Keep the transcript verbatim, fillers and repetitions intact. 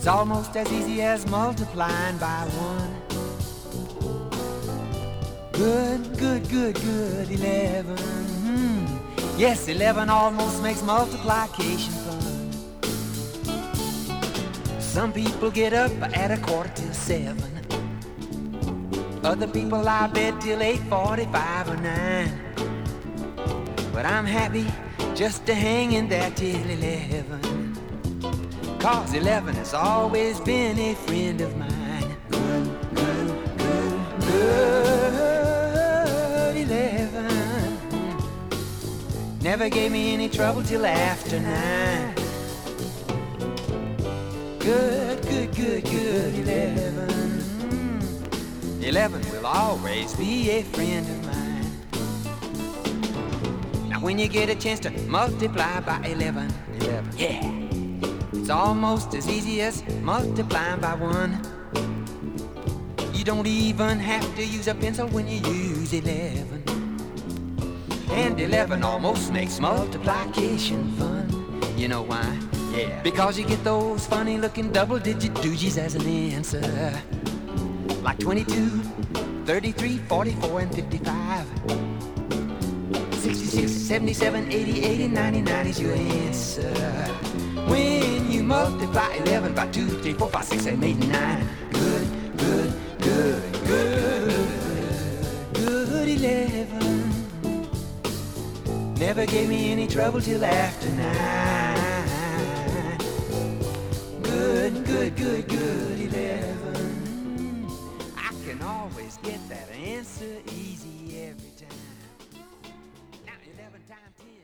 almost as easy as multiplying by one. Good, good, good, good, eleven. Mm. Yes, eleven almost makes multiplication fun. Some people get up at a quarter till seven. Other people lie bed till eight forty-five or nine. But I'm happy just to hang in there till eleven. Cause eleven has always been a friend of mine. Good, good, good, good, eleven. Never gave me any trouble till after nine. Good, good, good, good, eleven. Eleven will always be a friend of mine. Now when you get a chance to multiply by eleven, eleven. Yeah, it's almost as easy as multiplying by one. You don't even have to use a pencil when you use eleven. And eleven almost makes multiplication fun. You know why? Yeah, because you get those funny looking double digit doogies as an answer. Like twenty-two, thirty-three, forty-four, and fifty-five. sixty-six, seventy-seven, eighty, eighty, ninety, ninety is your answer. When you multiply eleven by two, three, four, five, six, seven, eight, nine. Good, good, good, good, good, eleven. Never gave me any trouble till after nine. Good, good, good, good, eleven. Can always get that answer easy every time. Now eleven times ten.